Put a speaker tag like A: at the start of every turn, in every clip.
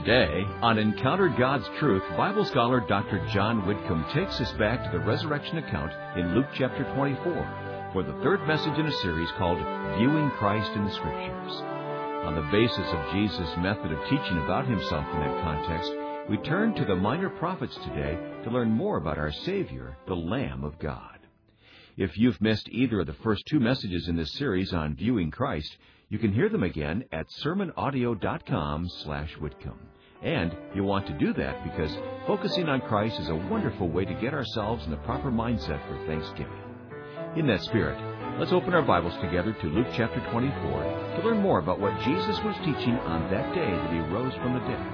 A: Today, on Encounter God's Truth, Bible scholar Dr. John Whitcomb takes us back to the resurrection account in Luke chapter 24 for the third message in a series called Viewing Christ in the Scriptures. On the basis of Jesus' method of teaching about himself in that context, we turn to the minor prophets today to learn more about our Savior, the Lamb of God. If you've missed either of the first two messages in this series on Viewing Christ, you can hear them again at sermonaudio.com/Whitcomb. And you'll want to do that because focusing on Christ is a wonderful way to get ourselves in the proper mindset for Thanksgiving. In that spirit, let's open our Bibles together to Luke chapter 24 to learn more about what Jesus was teaching on that day that he rose from the dead.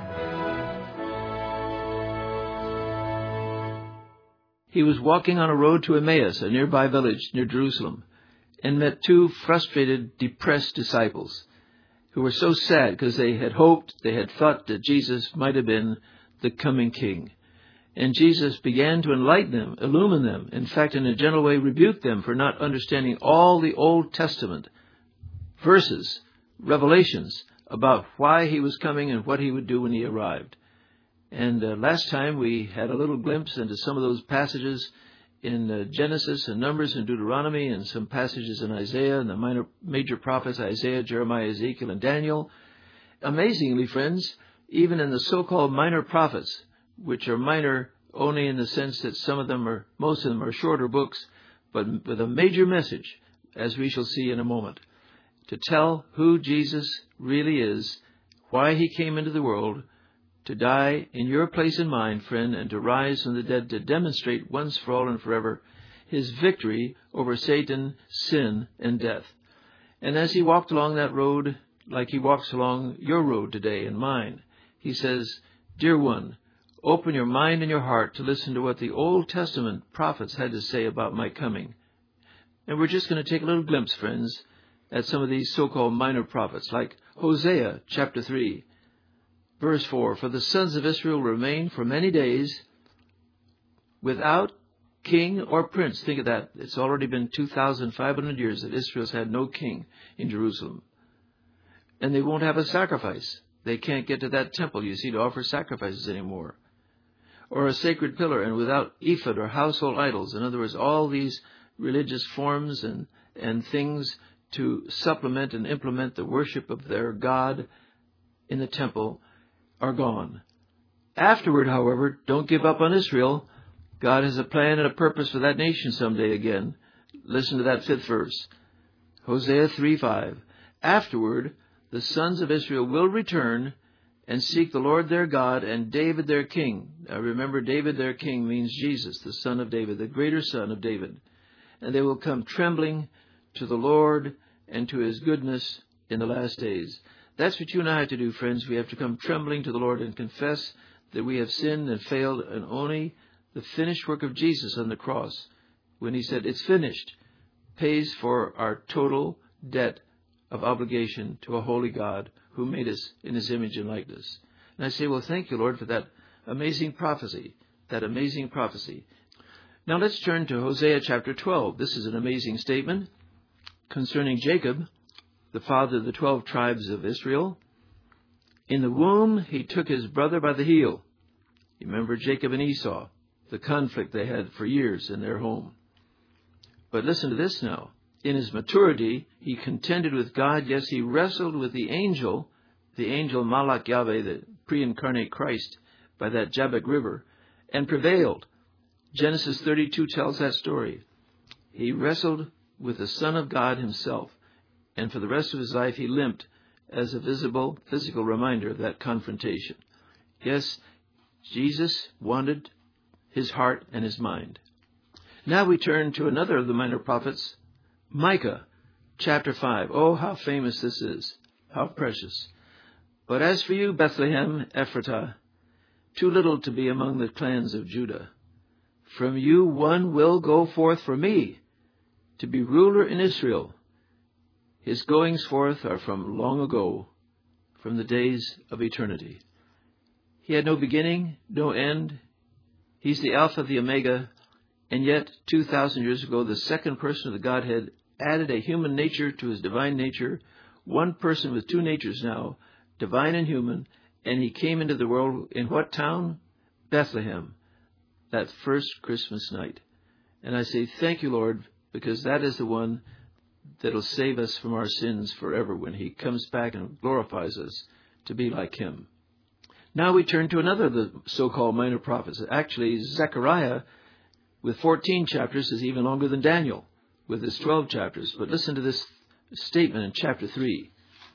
B: He was walking on a road to Emmaus, a nearby village near Jerusalem, and met two frustrated, depressed disciples who were so sad because they had thought that Jesus might have been the coming king. And Jesus began to enlighten them, illumine them, in fact, in a gentle way, rebuked them for not understanding all the Old Testament verses, revelations about why he was coming and what he would do when he arrived. And last time we had a little glimpse into some of those passages in Genesis and Numbers and Deuteronomy, and some passages in Isaiah and the major prophets, Isaiah, Jeremiah, Ezekiel, and Daniel. Amazingly, friends, even in the so-called minor prophets, which are minor only in the sense that most of them are shorter books, but with a major message, as we shall see in a moment, to tell who Jesus really is, why he came into the world, to die in your place and mine, friend, and to rise from the dead to demonstrate once for all and forever his victory over Satan, sin, and death. And as he walked along that road, like he walks along your road today and mine, he says, "Dear one, open your mind and your heart to listen to what the Old Testament prophets had to say about my coming." And we're just going to take a little glimpse, friends, at some of these so-called minor prophets, like Hosea chapter 3. Verse 4, "For the sons of Israel remain for many days without king or prince." Think of that. It's already been 2,500 years that Israel's had no king in Jerusalem. And they won't have a sacrifice. They can't get to that temple, you see, to offer sacrifices anymore. Or a sacred pillar, and without ephod or household idols. In other words, all these religious forms and things to supplement and implement the worship of their God in the temple are gone. Afterward, however, don't give up on Israel. God has a plan and a purpose for that nation someday again. Listen to that 5th verse. Hosea 3:5. "Afterward, the sons of Israel will return and seek the Lord their God and David their king." Now remember, David their king means Jesus, the son of David, the greater son of David. "And they will come trembling to the Lord and to his goodness in the last days." That's what you and I have to do, friends. We have to come trembling to the Lord and confess that we have sinned and failed, and only the finished work of Jesus on the cross, when he said, "It's finished," pays for our total debt of obligation to a holy God who made us in his image and likeness. And I say, well, thank you, Lord, for that amazing prophecy, Now let's turn to Hosea chapter 12. This is an amazing statement concerning Jacob, the father of the 12 tribes of Israel. "In the womb, he took his brother by the heel." You remember Jacob and Esau, the conflict they had for years in their home. But listen to this now. "In his maturity, he contended with God. Yes, he wrestled with the angel Malach Yahweh, the pre-incarnate Christ, by that Jabbok River, and prevailed." Genesis 32 tells that story. He wrestled with the Son of God himself. And for the rest of his life, he limped as a visible, physical reminder of that confrontation. Yes, Jesus wanted his heart and his mind. Now we turn to another of the minor prophets, Micah, chapter 5. Oh, how famous this is. How precious. "But as for you, Bethlehem Ephratah, too little to be among the clans of Judah, from you one will go forth for me to be ruler in Israel. His goings forth are from long ago, from the days of eternity." He had no beginning, no end. He's the Alpha, the Omega, and yet 2,000 years ago, the second person of the Godhead added a human nature to his divine nature, one person with two natures now, divine and human, And he came into the world in what town? Bethlehem, that first Christmas night. And I say, thank you, Lord, because that is the one that will save us from our sins forever when he comes back and glorifies us to be like him. Now we turn to another of the so-called minor prophets. Actually, Zechariah, with 14 chapters, is even longer than Daniel, with his 12 chapters. But listen to this statement in chapter 3,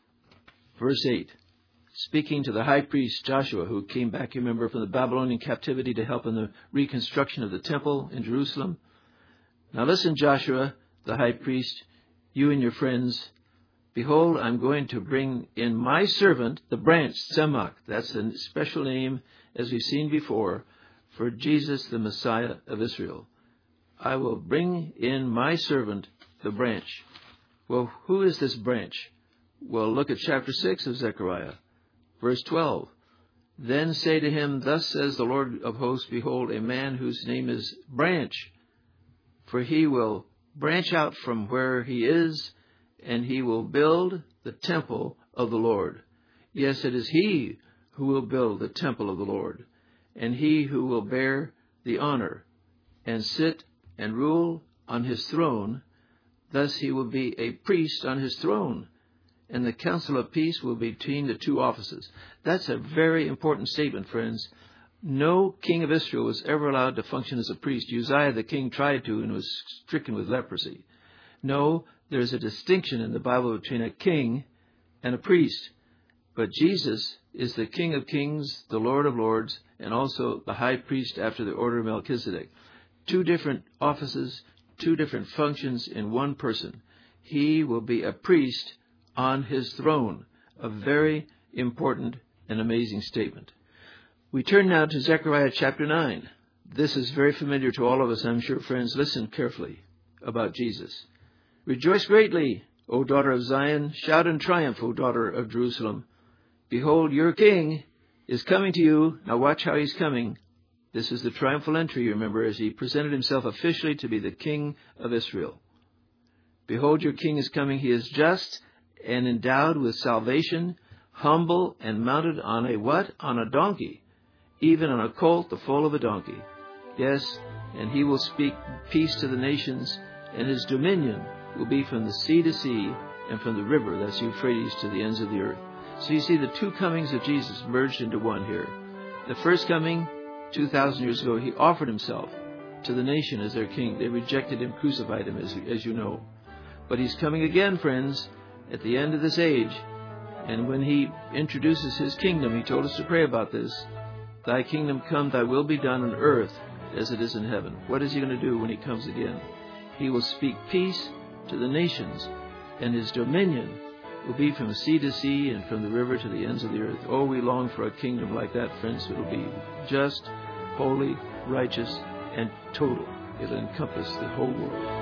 B: verse 8. Speaking to the high priest Joshua, who came back, you remember, from the Babylonian captivity to help in the reconstruction of the temple in Jerusalem. Now listen, Joshua, the high priest, you and your friends, behold, I'm going to bring in my servant, the branch, Tzemach. That's a special name, as we've seen before, for Jesus, the Messiah of Israel. I will bring in my servant, the branch. Well, who is this branch? Well, look at chapter 6 of Zechariah, verse 12. Then say to him, thus says the Lord of hosts, behold, a man whose name is Branch, for he will branch out from where he is, and he will build the temple of the Lord. Yes, it is he who will build the temple of the Lord, and he who will bear the honor, and sit and rule on his throne. Thus he will be a priest on his throne, and the council of peace will be between the two offices. That's a very important statement, friends. No king of Israel was ever allowed to function as a priest. Uzziah the king tried to and was stricken with leprosy. No, there's a distinction in the Bible between a king and a priest. But Jesus is the King of kings, the Lord of lords, and also the high priest after the order of Melchizedek. Two different offices, two different functions in one person. He will be a priest on his throne. A very important and amazing statement. We turn now to Zechariah chapter 9. This is very familiar to all of us, I'm sure, friends. Listen carefully about Jesus. Rejoice greatly, O daughter of Zion. Shout in triumph, O daughter of Jerusalem. Behold, your king is coming to you. Now watch how he's coming. This is the triumphal entry, you remember, as he presented himself officially to be the king of Israel. Behold, your king is coming. He is just and endowed with salvation, humble and mounted on a what? On a donkey, even on a colt, the foal of a donkey. Yes, and he will speak peace to the nations, and his dominion will be from the sea to sea and from the river, that's Euphrates, to the ends of the earth. So you see the two comings of Jesus merged into one here. The first coming, 2,000 years ago, he offered himself to the nation as their king. They rejected him, crucified him, as you know. But he's coming again, friends, at the end of this age. And when he introduces his kingdom, he told us to pray about this. Thy kingdom come, thy will be done on earth as it is in heaven. What is he going to do when he comes again? He will speak peace to the nations, and his dominion will be from sea to sea and from the river to the ends of the earth. Oh, we long for a kingdom like that, friends. It will be just, holy, righteous, and total. It will encompass the whole world.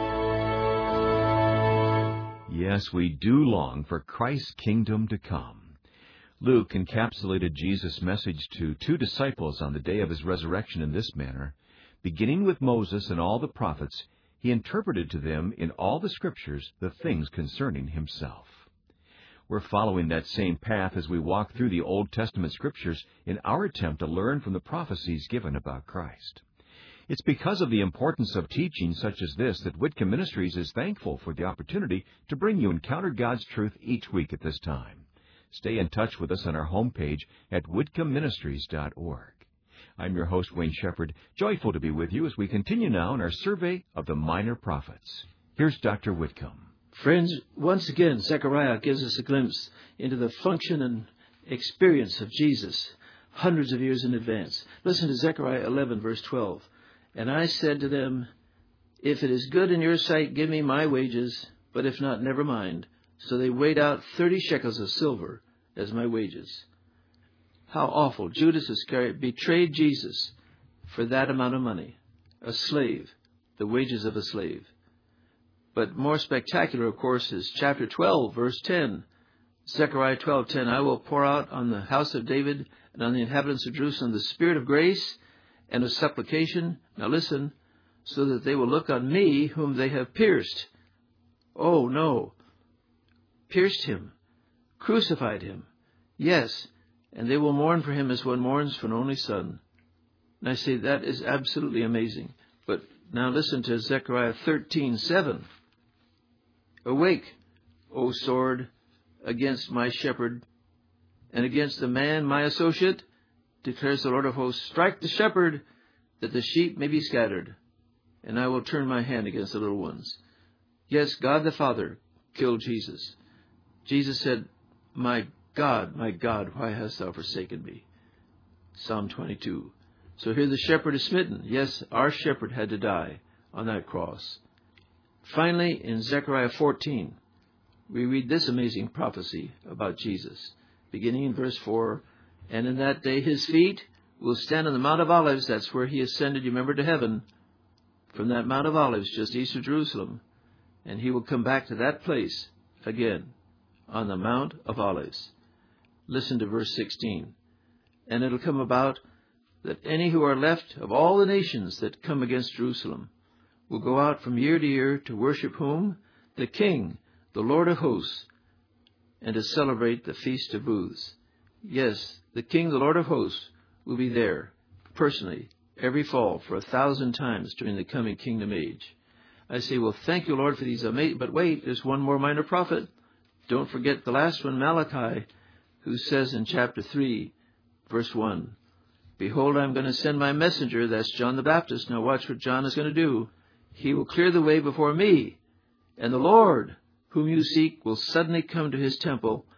A: Yes, we do long for Christ's kingdom to come. Luke encapsulated Jesus' message to two disciples on the day of his resurrection in this manner. Beginning with Moses and all the prophets, he interpreted to them in all the Scriptures the things concerning himself. We're following that same path as we walk through the Old Testament Scriptures in our attempt to learn from the prophecies given about Christ. It's because of the importance of teaching such as this that Whitcomb Ministries is thankful for the opportunity to bring you Encounter God's Truth each week at this time. Stay in touch with us on our homepage at whitcombministries.org. I'm your host, Wayne Shepherd, joyful to be with you as we continue now in our survey of the minor prophets. Here's Dr. Whitcomb.
B: Friends, once again, Zechariah gives us a glimpse into the function and experience of Jesus hundreds of years in advance. Listen to Zechariah 11, verse 12. And I said to them, if it is good in your sight, give me my wages, but if not, never mind. So they weighed out 30 shekels of silver as my wages. How awful. Judas Iscariot betrayed Jesus for that amount of money. A slave, the wages of a slave. But more spectacular, of course, is chapter 12, verse 10. Zechariah 12:10, I will pour out on the house of David and on the inhabitants of Jerusalem the spirit of grace and of supplication. Now listen, so that they will look on me whom they have pierced. Oh, no. Pierced him. Crucified him. Yes, and they will mourn for him as one mourns for an only son. And I say that is absolutely amazing. But now listen to Zechariah 13:7. Awake, O sword, against my shepherd, and against the man, my associate, declares the Lord of hosts. Strike the shepherd, that the sheep may be scattered, and I will turn my hand against the little ones. Yes, God the Father killed Jesus. Jesus said, my God, why hast thou forsaken me? Psalm 22. So here the shepherd is smitten. Yes, our shepherd had to die on that cross. Finally, in Zechariah 14, we read this amazing prophecy about Jesus, beginning in verse 4. And in that day his feet will stand on the Mount of Olives. That's where he ascended, you remember, to heaven. From that Mount of Olives, just east of Jerusalem. And he will come back to that place again on the Mount of Olives. Listen to verse 16. And it'll come about that any who are left of all the nations that come against Jerusalem will go out from year to year to worship whom? The King, the Lord of hosts, and to celebrate the Feast of Booths. Yes, the King, the Lord of hosts, will be there personally every fall for 1,000 times during the coming kingdom age. I say, well, thank you, Lord, for these amazing... But wait, there's one more minor prophet. Don't forget the last one, Malachi, who says in chapter 3, verse 1, Behold, I'm going to send my messenger, that's John the Baptist. Now watch what John is going to do. He will clear the way before me, and the Lord, whom you seek, will suddenly come to his temple.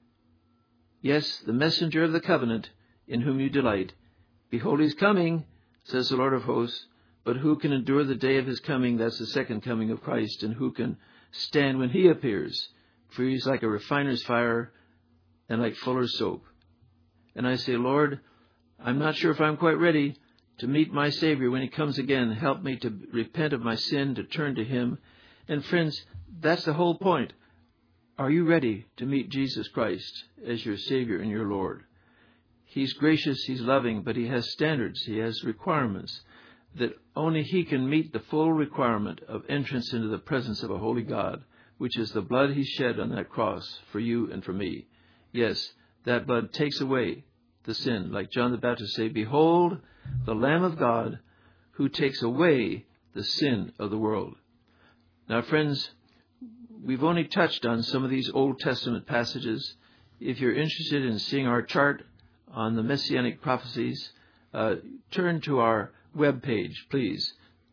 B: Yes, the messenger of the covenant, in whom you delight. Behold, he's coming, says the Lord of hosts. But who can endure the day of his coming? That's the second coming of Christ. And who can stand when he appears? For he's like a refiner's fire and like fuller's soap. And I say, Lord, I'm not sure if I'm quite ready to meet my Savior when he comes again. Help me to repent of my sin, to turn to him. And friends, that's the whole point. Are you ready to meet Jesus Christ as your Savior and your Lord? He's gracious, he's loving, but he has standards, he has requirements that only he can meet the full requirement of entrance into the presence of a holy God, which is the blood he shed on that cross for you and for me. Yes, that blood takes away the sin. Like John the Baptist said, Behold, the Lamb of God who takes away the sin of the world. Now, friends, we've only touched on some of these Old Testament passages. If you're interested in seeing our chart on the Messianic prophecies, turn to our webpage, please.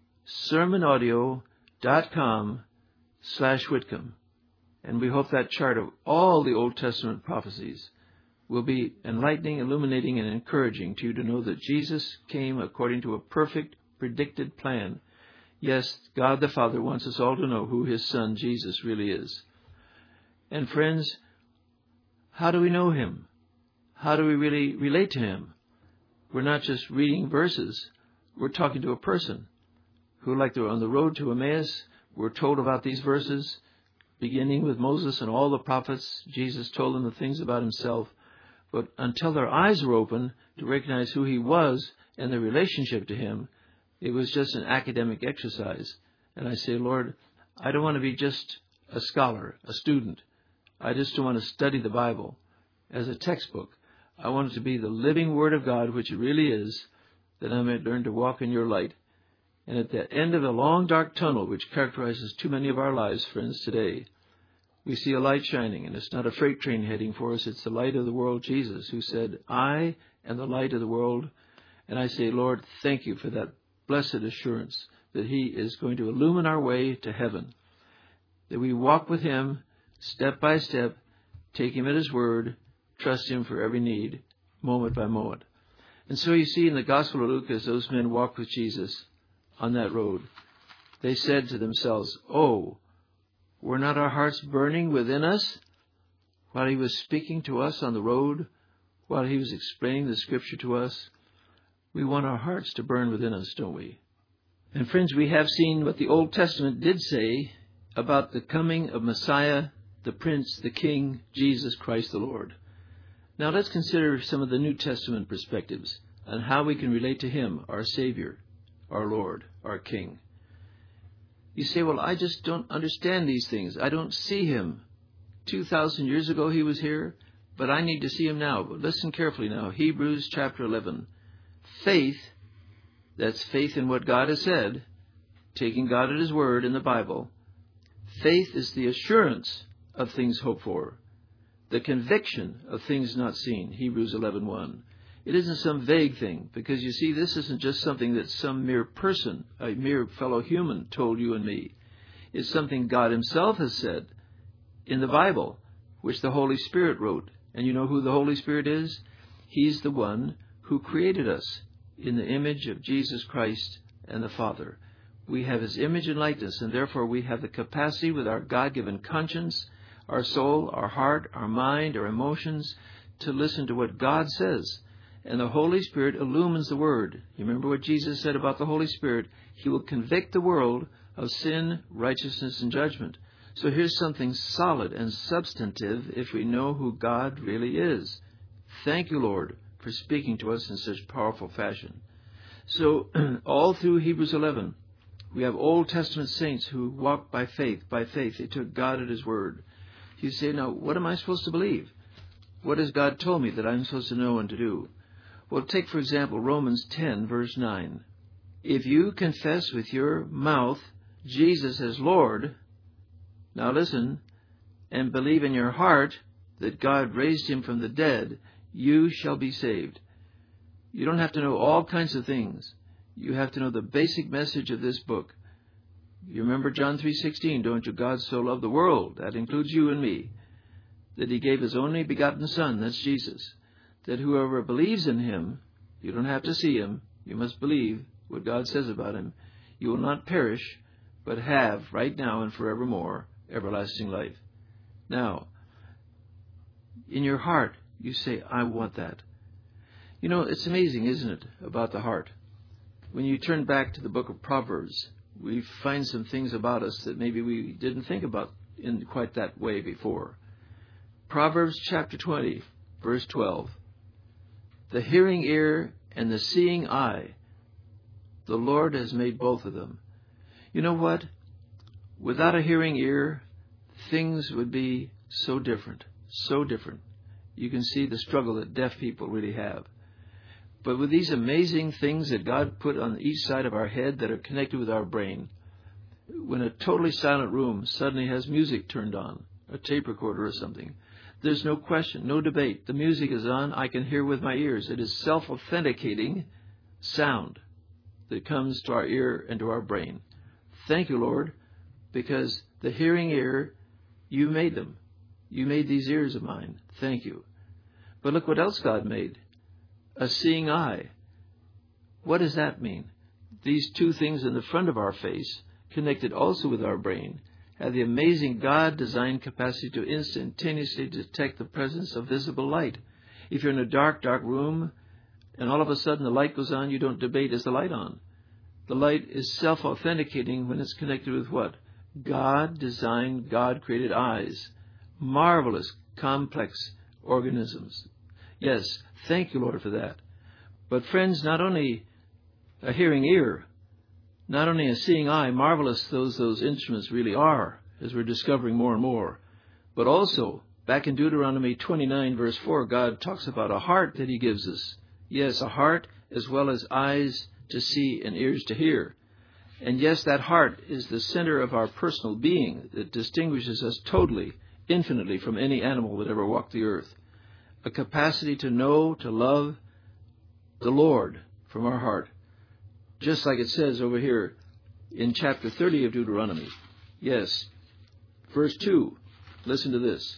B: sermonaudio.com/Whitcomb. And we hope that chart of all the Old Testament prophecies will be enlightening, illuminating, and encouraging to you to know that Jesus came according to a perfect, predicted plan. Yes, God the Father wants us all to know who his Son, Jesus, really is. And friends, how do we know him? How do we really relate to him? We're not just reading verses. We're talking to a person who, like they're on the road to Emmaus, we're told about these verses, beginning with Moses and all the prophets. Jesus told them the things about himself. But until their eyes were open to recognize who he was and their relationship to him, it was just an academic exercise. And I say, Lord, I don't want to be just a scholar, a student. I just don't want to study the Bible as a textbook. I want it to be the living Word of God, which it really is, that I may learn to walk in your light. And at the end of a long, dark tunnel, which characterizes too many of our lives, friends, today, we see a light shining, and it's not a freight train heading for us. It's the light of the world, Jesus, who said, I am the light of the world. And I say, Lord, thank you for that blessed assurance that he is going to illumine our way to heaven, that we walk with him step by step, take him at his word, trust him for every need, moment by moment. And so you see in the Gospel of Luke, as those men walked with Jesus on that road, they said to themselves, Oh, were not our hearts burning within us while he was speaking to us on the road, while he was explaining the Scripture to us? We want our hearts to burn within us, don't we? And friends, we have seen what the Old Testament did say about the coming of Messiah, the Prince, the King, Jesus Christ the Lord. Now let's consider some of the New Testament perspectives on how we can relate to him, our Savior, our Lord, our King. You say, well, I just don't understand these things. I don't see him. 2,000 years ago he was here. but I need to see him now. But listen carefully now. Hebrews chapter 11. Faith, that's faith in what God has said, taking God at his word in the Bible. Faith is the assurance of things hoped for, the conviction of things not seen. Hebrews 11:1. It isn't some vague thing, because you see, this isn't just something that some mere person, a mere fellow human, told you and me. It's something God himself has said in the Bible, which the Holy Spirit wrote. And you know who the Holy Spirit is? He's the one who created us in the image of Jesus Christ and the Father. We have his image and likeness, and therefore we have the capacity with our God-given conscience, our soul, our heart, our mind, our emotions, to listen to what God says. And the Holy Spirit illumines the Word. You remember what Jesus said about the Holy Spirit? He will convict the world of sin, righteousness, and judgment. So here's something solid and substantive if we know who God really is. Thank you, Lord, for speaking to us in such powerful fashion. So all through Hebrews 11, we have Old Testament saints who walked by faith. By faith, they took God at his word. You say, now, what am I supposed to believe? What has God told me that I'm supposed to know and to do? Well, take, for example, Romans 10, verse 9. If you confess with your mouth Jesus as Lord, now listen, and believe in your heart that God raised him from the dead, you shall be saved. You don't have to know all kinds of things. You have to know the basic message of this book. You remember John 3:16, don't you? God so loved the world, that includes you and me, that he gave his only begotten Son, that's Jesus, that whoever believes in him, you don't have to see him, you must believe what God says about him, you will not perish, but have, right now and forevermore, everlasting life. Now, in your heart, you say, I want that. You know, it's amazing, isn't it, about the heart? When you turn back to the book of Proverbs, we find some things about us that maybe we didn't think about in quite that way before. Proverbs chapter 20, verse 12. The hearing ear and the seeing eye, the Lord has made both of them. You know what? Without a hearing ear, things would be so different, so different. You can see the struggle that deaf people really have. But with these amazing things that God put on each side of our head that are connected with our brain, when a totally silent room suddenly has music turned on, a tape recorder or something, there's no question, no debate. The music is on. I can hear with my ears. It is self-authenticating sound that comes to our ear and to our brain. Thank you, Lord, because the hearing ear, you made them. You made these ears of mine. Thank you. But look what else God made. A seeing eye. What does that mean? These two things in the front of our face, connected also with our brain, have the amazing God-designed capacity to instantaneously detect the presence of visible light. If you're in a dark, dark room, and all of a sudden the light goes on, you don't debate, is the light on? The light is self-authenticating when it's connected with what? God-designed, God-created eyes. Marvelous, complex organisms. Yes, thank you, Lord, for that. But friends, not only a hearing ear, not only a seeing eye, marvelous those instruments really are, as we're discovering more and more, but also, back in Deuteronomy 29, verse 4, God talks about a heart that he gives us. Yes, a heart as well as eyes to see and ears to hear. And yes, that heart is the center of our personal being that distinguishes us totally, infinitely from any animal that ever walked the earth. A capacity to know, to love the Lord from our heart. Just like it says over here in chapter 30 of Deuteronomy. Yes, verse 2, listen to this.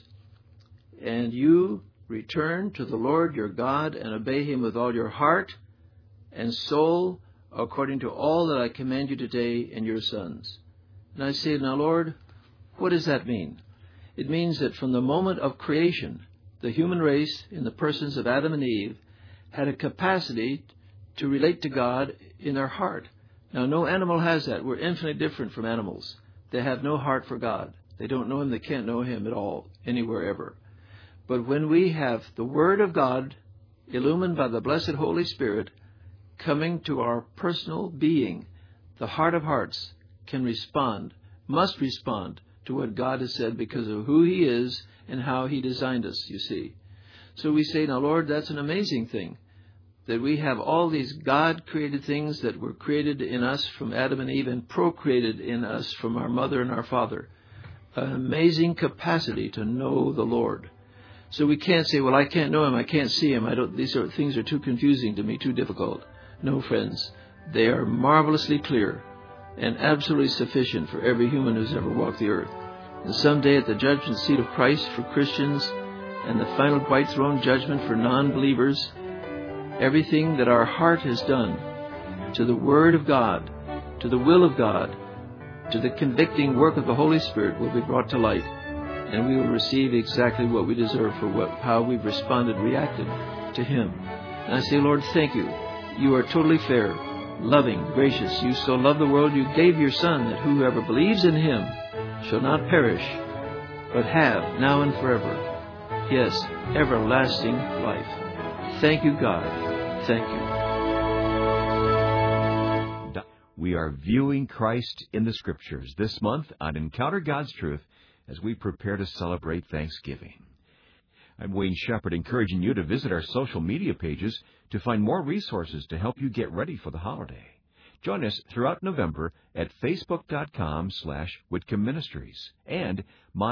B: And you return to the Lord your God and obey him with all your heart and soul according to all that I command you today and your sons. And I say, now Lord, what does that mean? It means that from the moment of creation, the human race in the persons of Adam and Eve had a capacity to relate to God in their heart. Now, no animal has that. We're infinitely different from animals. They have no heart for God. They don't know him. They can't know him at all, anywhere, ever. But when we have the Word of God, illumined by the blessed Holy Spirit, coming to our personal being, the heart of hearts can respond, must respond to what God has said because of who he is and how he designed us, you see. So we say, now, Lord, that's an amazing thing, that we have all these God-created things that were created in us from Adam and Eve and procreated in us from our mother and our father. An amazing capacity to know the Lord. So we can't say, well, I can't know Him, I can't see Him, these things are too confusing to me, too difficult. No, friends, they are marvelously clear and absolutely sufficient for every human who's ever walked the earth. And someday at the judgment seat of Christ for Christians and the final white throne judgment for non-believers, everything that our heart has done to the Word of God, to the will of God, to the convicting work of the Holy Spirit will be brought to light, and we will receive exactly what we deserve for how we've responded, reacted to Him. And I say, Lord, thank you. You are totally fair, loving, gracious. You so loved the world, you gave your Son, that whoever believes in Him shall not perish, but have, now and forever, yes, everlasting life. Thank you, God. Thank you.
A: We are viewing Christ in the Scriptures this month on Encounter God's Truth as we prepare to celebrate Thanksgiving. I'm Wayne Shepherd, encouraging you to visit our social media pages to find more resources to help you get ready for the holiday. Join us throughout November at facebook.com/Whitcomb Ministries and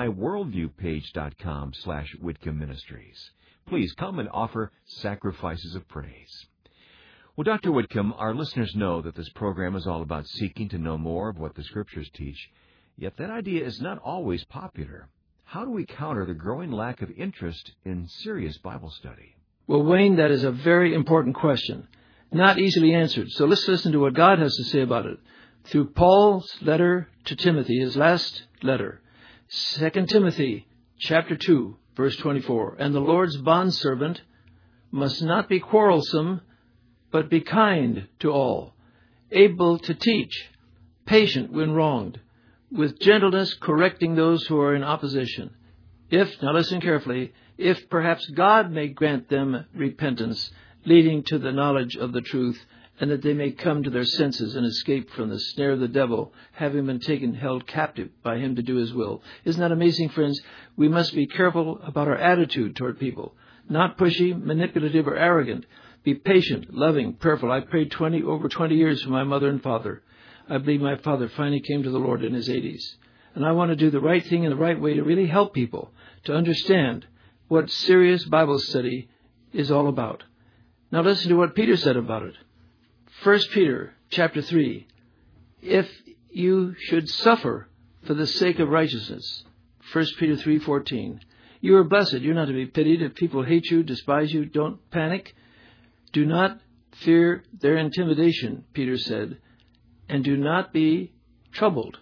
A: myworldviewpage.com/Whitcomb Ministries. Please come and offer sacrifices of praise. Well, Dr. Whitcomb, our listeners know that this program is all about seeking to know more of what the Scriptures teach, yet that idea is not always popular. How do we counter the growing lack of interest in serious Bible study?
B: Well, Wayne, that is a very important question. Not easily answered. So let's listen to what God has to say about it. Through Paul's letter to Timothy, his last letter, 2 Timothy chapter 2, verse 24. And the Lord's bondservant must not be quarrelsome, but be kind to all, able to teach, patient when wronged, with gentleness correcting those who are in opposition. Now listen carefully, if perhaps God may grant them repentance, leading to the knowledge of the truth, and that they may come to their senses and escape from the snare of the devil, having been held captive by him to do his will. Isn't that amazing, friends? We must be careful about our attitude toward people. Not pushy, manipulative, or arrogant. Be patient, loving, prayerful. I prayed over 20 years for my mother and father. I believe my father finally came to the Lord in his 80s. And I want to do the right thing in the right way to really help people to understand what serious Bible study is all about. Now listen to what Peter said about it. 1 Peter chapter 3. If you should suffer for the sake of righteousness. 1 Peter 3:14. You are blessed. You're not to be pitied. If people hate you, despise you, don't panic. Do not fear their intimidation, Peter said, and do not be troubled.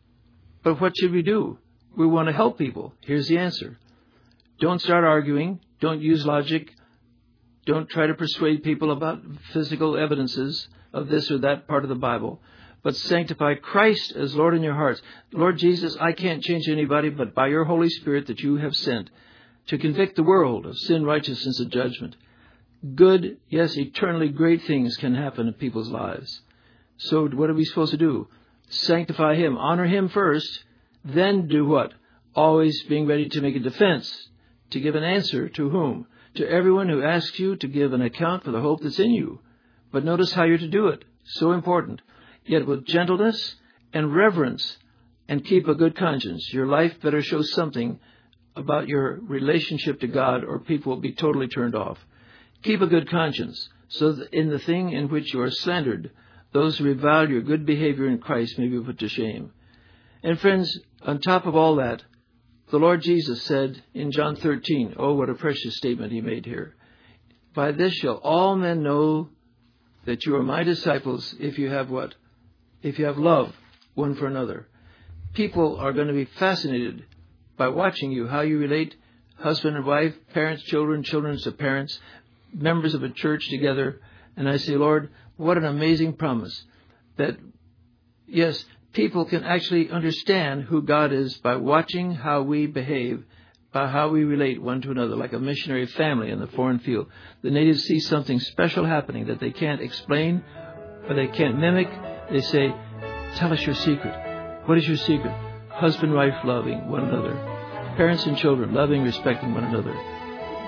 B: But what should we do? We want to help people. Here's the answer. Don't start arguing. Don't use logic. Don't try to persuade people about physical evidences of this or that part of the Bible. But sanctify Christ as Lord in your hearts. Lord Jesus, I can't change anybody but by your Holy Spirit that you have sent to convict the world of sin, righteousness, and judgment. Good, yes, eternally great things can happen in people's lives. So what are we supposed to do? Sanctify Him. Honor Him first. Then do what? Always being ready to make a defense. To give an answer to whom? To everyone who asks you to give an account for the hope that's in you. But notice how you're to do it. So important. Yet with gentleness and reverence, and keep a good conscience. Your life better show something about your relationship to God, or people will be totally turned off. Keep a good conscience, so that in the thing in which you are slandered, those who revile your good behavior in Christ may be put to shame. And friends, on top of all that, the Lord Jesus said in John 13, oh, what a precious statement He made here. By this shall all men know that you are my disciples if you have what? If you have love one for another. People are going to be fascinated by watching you, how you relate, husband and wife, parents, children, children to parents, members of a church together. And I say, Lord, what an amazing promise that, yes, people can actually understand who God is by watching how we behave, by how we relate one to another, like a missionary family in the foreign field. The natives see something special happening that they can't explain or they can't mimic. They say, tell us your secret. What is your secret? Husband, wife, loving one another. Parents and children, loving, respecting one another.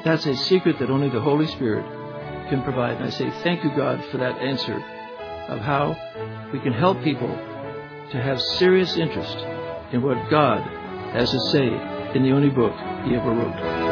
B: That's a secret that only the Holy Spirit can provide. And I say thank you, God, for that answer of how we can help people to have serious interest in what God has to say in the only book He ever wrote.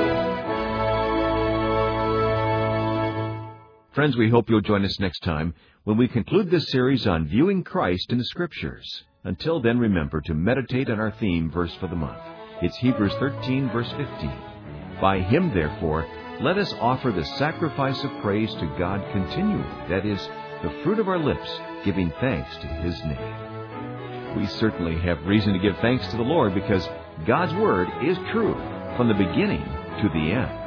A: Friends, we hope you'll join us next time when we conclude this series on viewing Christ in the Scriptures. Until then, remember to meditate on our theme verse for the month. It's Hebrews 13, verse 15. By Him, therefore, let us offer the sacrifice of praise to God continually, that is, the fruit of our lips, giving thanks to His name. We certainly have reason to give thanks to the Lord because God's Word is true from the beginning to the end.